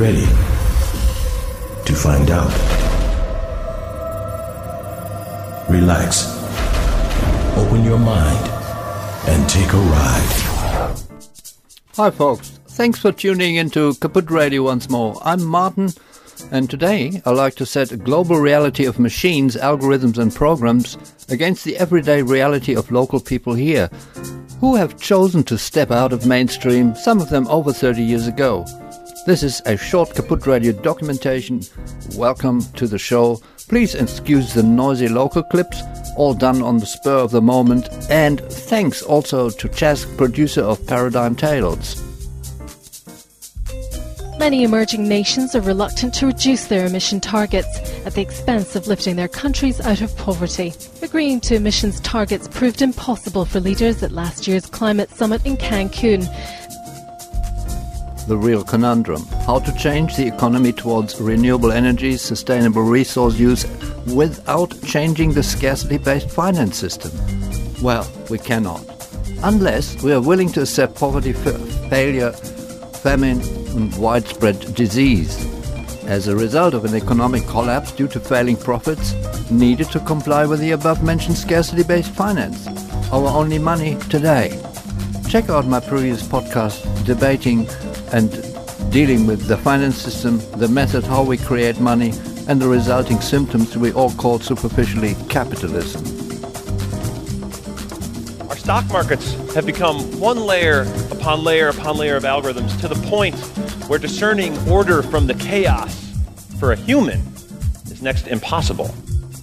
ready to find out. Relax. Open your mind and take a ride. Hi folks, thanks for tuning into Kaput Radio once more. I'm Martin, and today I'd like to set a global reality of machines, algorithms and programs against the everyday reality of local people here, who have chosen to step out of mainstream, some of them over 30 years ago. This is a short Kaput Radio documentation. Welcome to the show. Please excuse the noisy local clips, all done on the spur of the moment, and thanks also to Chas, producer of Paradigm Tales. Many emerging nations are reluctant to reduce their emission targets at the expense of lifting their countries out of poverty. Agreeing to emissions targets proved impossible for leaders at last year's climate summit in Cancun. The real conundrum: how to change the economy towards renewable energy, sustainable resource use without changing the scarcity-based finance system. Well, we cannot, unless we are willing to accept poverty, failure, famine and widespread disease as a result of an economic collapse due to failing profits needed to comply with the above-mentioned scarcity-based finance, our only money today. Check out my previous podcast debating and dealing with the finance system, the method how we create money, and the resulting symptoms we all call superficially capitalism. Our stock markets have become one layer upon layer upon layer of algorithms to the point where discerning order from the chaos for a human is next to impossible.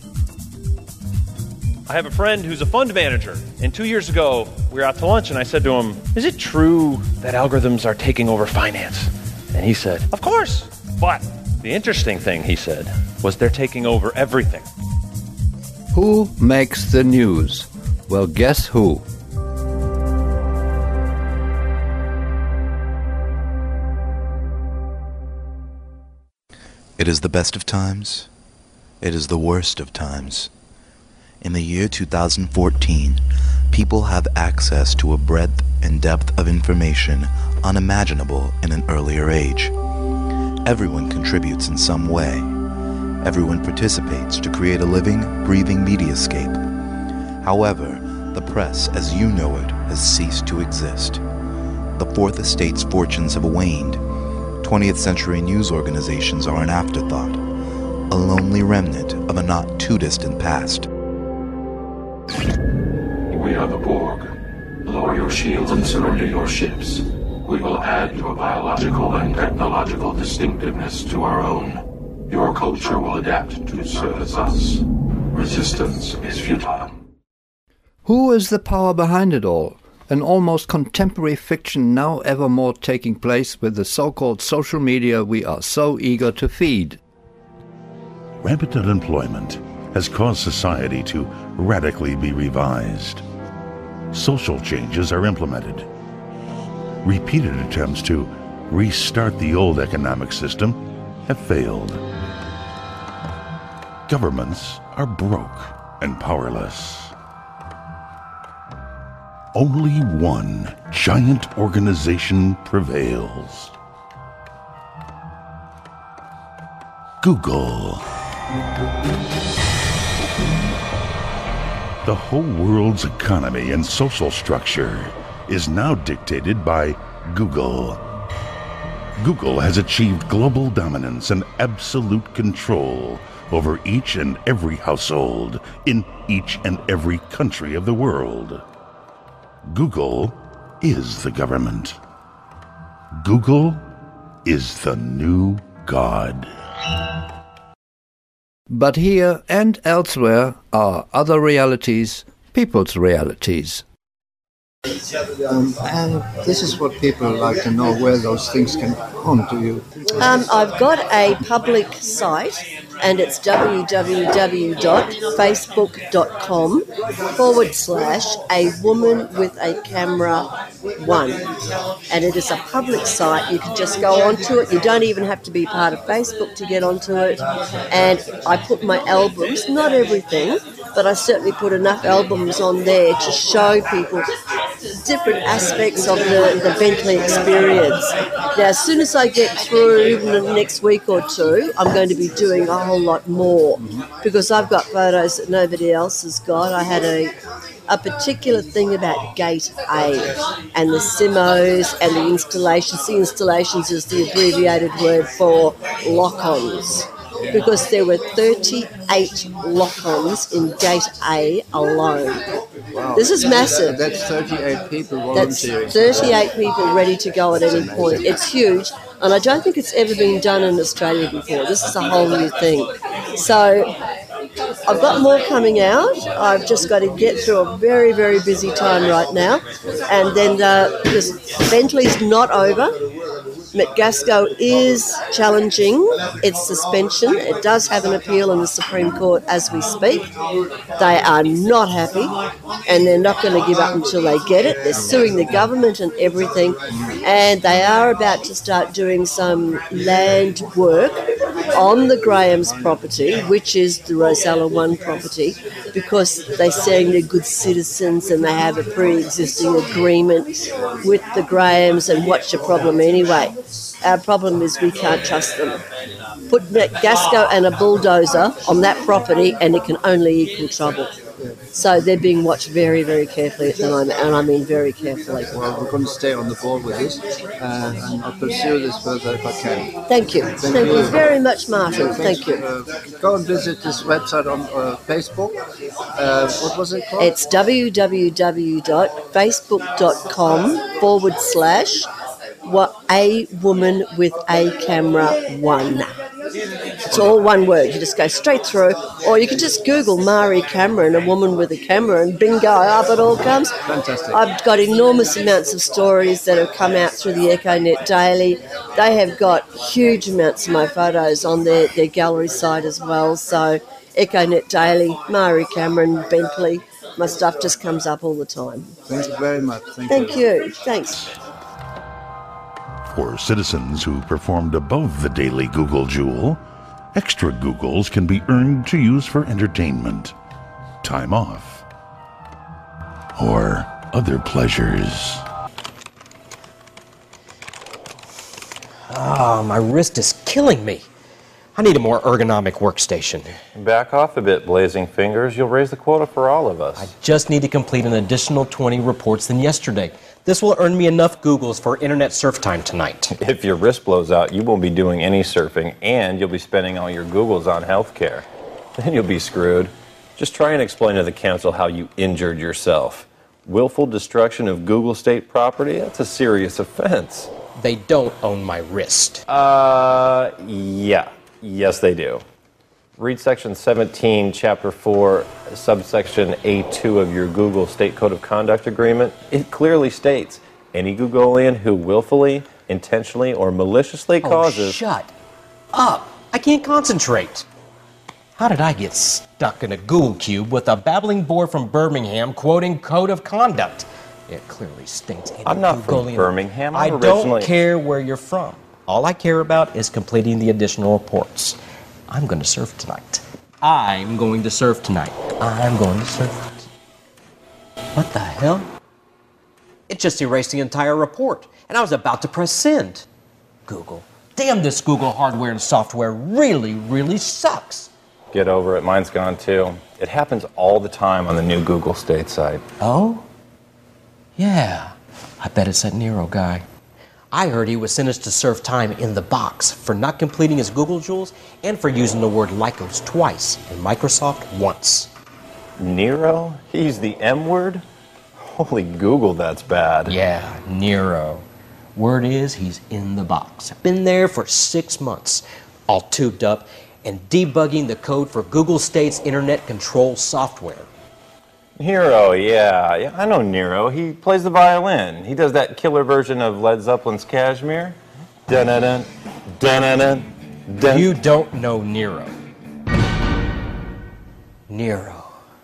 I have a friend who's a fund manager, and 2 years ago we were out to lunch and I said to him, "Is it true that algorithms are taking over finance?" And he said, "Of course, but the interesting thing," he said, "was they're taking over everything." Who makes the news? Well, guess who? It is the best of times. It is the worst of times. In the year 2014, people have access to a breadth and depth of information unimaginable in an earlier age. Everyone contributes in some way. Everyone participates to create a living, breathing mediascape. However, the press as you know it has ceased to exist. The Fourth Estate's fortunes have waned. 20th century news organizations are an afterthought, a lonely remnant of a not too distant past. We are the Borg. Lower your shields and surrender your ships. We will add your biological and technological distinctiveness to our own. Your culture will adapt to service us. Resistance is futile. Who is the power behind it all? An almost contemporary fiction now ever more taking place with the so-called social media we are so eager to feed. Rampant unemployment has caused society to radically be revised. Social changes are implemented. Repeated attempts to restart the old economic system have failed. Governments are broke and powerless. Only one giant organization prevails. Google. The whole world's economy and social structure is now dictated by Google. Google has achieved global dominance and absolute control over each and every household in each and every country of the world. Google is the government. Google is the new God. But here and elsewhere are other realities, people's realities. And this is what people like to know, where those things can come to you. I've got a public site, and it's www.facebook.com/a-woman-with-a-camera-1. And it is a public site. You can just go onto it. You don't even have to be part of Facebook to get onto it. And I put my albums, not everything, but I certainly put enough albums on there to show people different aspects of the Bentley experience. Now, as soon as I get through even the next week or two, I'm going to be doing a whole lot more because I've got photos that nobody else has got. I had a particular thing about Gate A and the SIMOs and the installations. The installations is the abbreviated word for lock-ons, because there were 38 lock-ons in Gate A alone. Wow. This is massive. That's 38 people volunteering. That's 38 people ready to go at any point. It's huge, and I don't think it's ever been done in Australia before. This is a whole new thing. So I've got more coming out. I've just got to get through a very, very busy time right now. And then because Bentley's not over, McGasco is challenging its suspension. It does have an appeal in the Supreme Court as we speak. They are not happy, and they're not going to give up until they get it. They're suing the government and everything, and they are about to start doing some land work on the Graham's property, which is the Rosella 1 property, because they're saying they're good citizens and they have a pre-existing agreement with the Grahams, and what's your problem anyway? Our problem is we can't trust them. Put Gasco and a bulldozer on that property and it can only equal trouble. So they're being watched very, very carefully at the moment, and I mean very carefully. Well, we're going to stay on the board with this, and I'll pursue this further if I can. Thank you. Thank you very much, Martin. Thank you. Go and visit this website on Facebook. What was it called? It's www.facebook.com/A Woman with a Camera 1. It's all one word. You just go straight through, or you can just Google Mari Cameron, a woman with a camera, and bingo, up it all comes. Fantastic. I've got enormous amounts of stories that have come out through the EcoNet Daily. They have got huge amounts of my photos on their gallery site as well. So EcoNet Daily, Mari Cameron, Bentley, my stuff just comes up all the time. Thank you very much. Thank you. Thanks. For citizens who performed above the daily Google Jewel, extra Googles can be earned to use for entertainment, time off, or other pleasures. Ah, my wrist is killing me. I need a more ergonomic workstation. Back off a bit, Blazing Fingers. You'll raise the quota for all of us. I just need to complete an additional 20 reports than yesterday. This will earn me enough Googles for internet surf time tonight. If your wrist blows out, you won't be doing any surfing, and you'll be spending all your Googles on healthcare. Then you'll be screwed. Just try and explain to the council how you injured yourself. Willful destruction of Google state property? That's a serious offense. They don't own my wrist. Yeah. Yes, they do. Read Section 17, Chapter 4, subsection A2 of your Google State Code of Conduct Agreement. It clearly states, any Googolian who willfully, intentionally, or maliciously causes... Oh, shut up. I can't concentrate. How did I get stuck in a Google cube with a babbling bore from Birmingham quoting Code of Conduct? It clearly stinks. I'm not from Birmingham. I don't care where you're from. All I care about is completing the additional reports. I'm going to surf tonight. I'm going to surf tonight. What the hell? It just erased the entire report, and I was about to press send. Google. Damn, this Google hardware and software really, really sucks. Get over it. Mine's gone too. It happens all the time on the new Google State site. Oh? Yeah. I bet it's that Nero guy. I heard he was sentenced to serve time in the box for not completing his Google Jewels and for using the word Lycos twice and Microsoft once. Nero? He's the M word? Holy Google, that's bad. Yeah, Nero. Word is he's in the box. Been there for 6 months, all tubed up and debugging the code for Google State's internet control software. Nero, yeah, I know Nero. He plays the violin. He does that killer version of Led Zeppelin's Kashmir. Dun-dun-dun, dun-dun-dun, dun. You don't know Nero. Nero.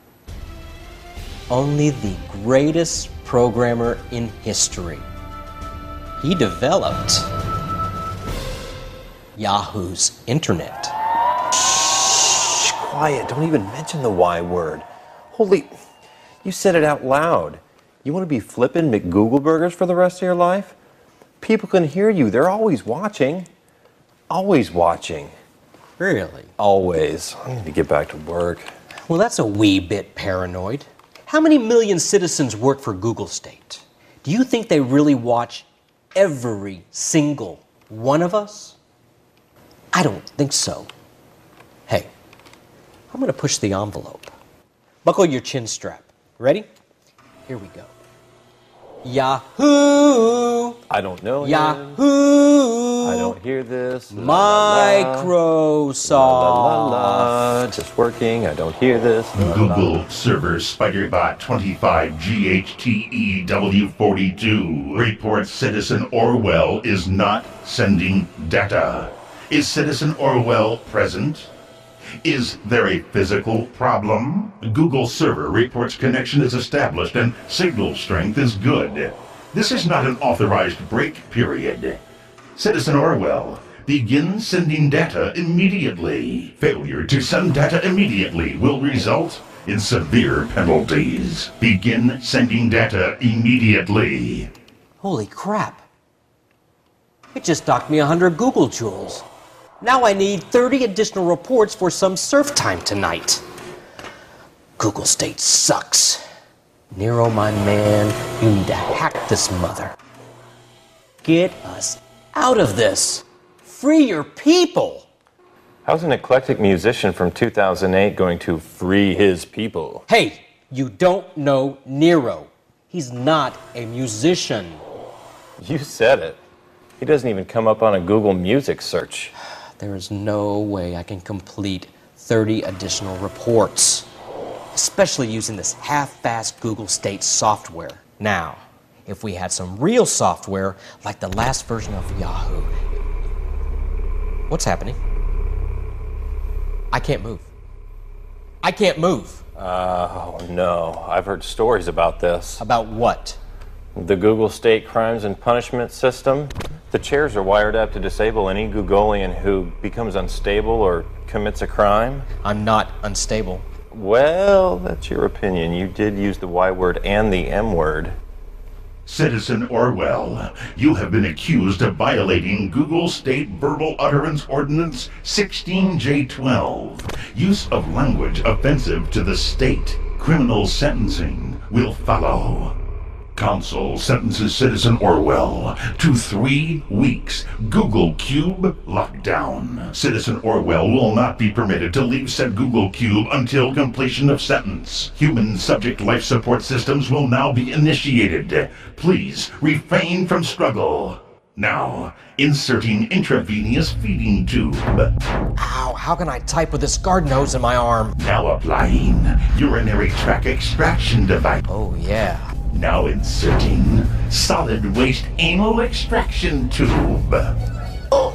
Only the greatest programmer in history. He developed Yahoo's internet. Shh, quiet. Don't even mention the Y word. Holy... You said it out loud. You want to be flipping McGoogle burgers for the rest of your life? People can hear you. They're always watching. Always watching. Really? Always. I need to get back to work. Well, that's a wee bit paranoid. How many million citizens work for Google State? Do you think they really watch every single one of us? I don't think so. Hey, I'm going to push the envelope. Buckle your chin strap. Ready? Here we go. Yahoo! I don't know. Yahoo! I don't hear this. Microsoft. La, la, la. Just working. I don't hear this. Google server SpiderBot 25GHTEW42 reports Citizen Orwell is not sending data. Is Citizen Orwell present? Is there a physical problem? Google server reports connection is established and signal strength is good. This is not an authorized break period. Citizen Orwell, begin sending data immediately. Failure to send data immediately will result in severe penalties. Begin sending data immediately. Holy crap. It just docked me 100 Google Joules. Now I need 30 additional reports for some surf time tonight. Google State sucks. Nero, my man, you need to hack this mother. Get us out of this. Free your people. How's an eclectic musician from 2008 going to free his people? Hey, you don't know Nero. He's not a musician. You said it. He doesn't even come up on a Google Music search. There is no way I can complete 30 additional reports, especially using this half-assed Google State software. Now, if we had some real software like the last version of Yahoo. What's happening? I can't move. I can't move. Oh, no. I've heard stories about this. About what? The Google State Crimes and Punishment System. The chairs are wired up to disable any Googolian who becomes unstable or commits a crime. I'm not unstable. Well, that's your opinion. You did use the Y word and the M word. Citizen Orwell, you have been accused of violating Google State Verbal Utterance Ordinance 16J12. Use of language offensive to the state. Criminal sentencing will follow. Council sentences Citizen Orwell to 3 weeks Google Cube lockdown. Citizen Orwell will not be permitted to leave said Google Cube until completion of sentence. Human subject life support systems will now be initiated. Please refrain from struggle. Now, inserting intravenous feeding tube. Ow, how can I type with this garden hose in my arm? Now applying urinary tract extraction device. Oh, yeah. Now inserting solid waste anal extraction tube. Oh.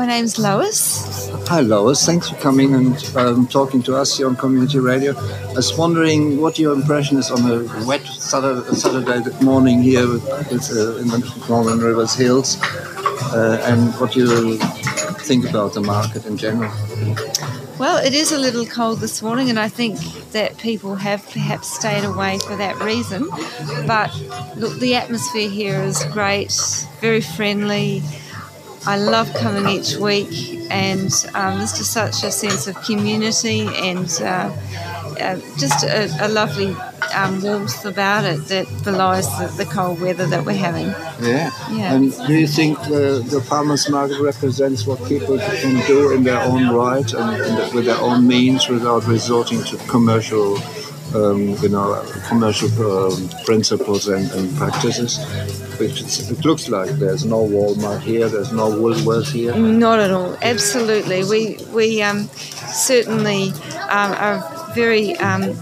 My name's Lois. Hi, Lois. Thanks for coming and talking to us here on Community Radio. I was wondering what your impression is on a wet Saturday morning here in the Northern Rivers Hills, and what you think about the market in general. Well, it is a little cold this morning, and I think that people have perhaps stayed away for that reason. But look, the atmosphere here is great, very friendly. I love coming each week, and there's just such a sense of community and just a lovely warmth about it that belies the cold weather that we're having. Yeah. Yeah. And do you think the farmers' market represents what people can do in their own right and with their own means without resorting to commercial principles and practices? It looks like there's no Walmart here, there's no Woolworths here. Not at all. Absolutely. We certainly are very,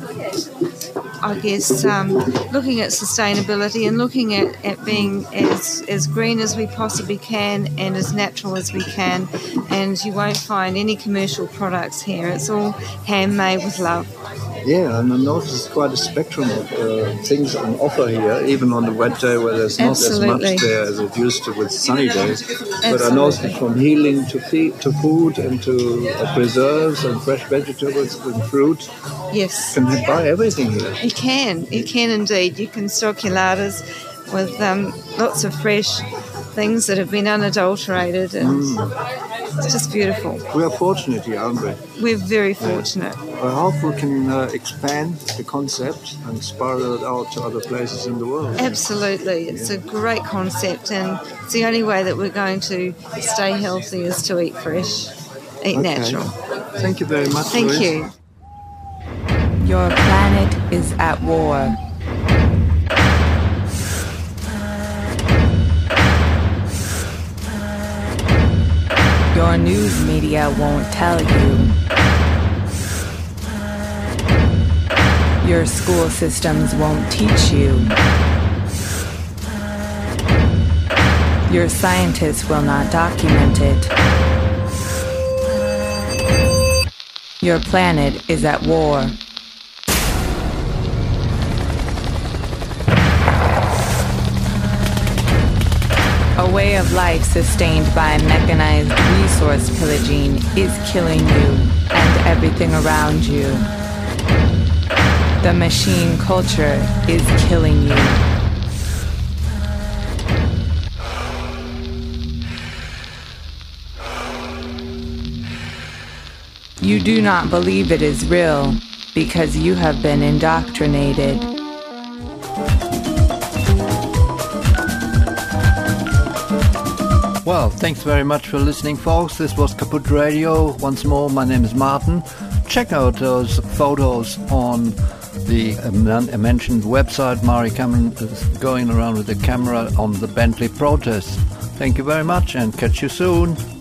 looking at sustainability and looking at being as green as we possibly can and as natural as we can. And you won't find any commercial products here. It's all handmade with love. Yeah, and I noticed quite a spectrum of things on offer here, even on the wet day where there's not Absolutely. as much there as it used to with sunny days. Absolutely. But I noticed from healing to food and to preserves and fresh vegetables and fruit. Yes. You can buy everything here. You can indeed. You can stock your larders with lots of fresh things that have been unadulterated, and it's just beautiful. We are fortunate here, aren't we? We're very fortunate. I hope we can expand the concept and spiral it out to other places in the world. Absolutely. It's a great concept, and it's the only way that we're going to stay healthy is to eat fresh, eat natural. Thank you very much. Thank Louise. you. Your planet is at war. Your news media won't tell you. Your school systems won't teach you. Your scientists will not document it. Your planet is at war. A way of life sustained by mechanized resource pillaging is killing you and everything around you. The machine culture is killing you. You do not believe it is real because you have been indoctrinated. Well, thanks very much for listening, folks. This was Kaput Radio. Once more, my name is Martin. Check out those photos on the mentioned website. Mari Cameron is going around with the camera on the Bentley protest. Thank you very much and catch you soon.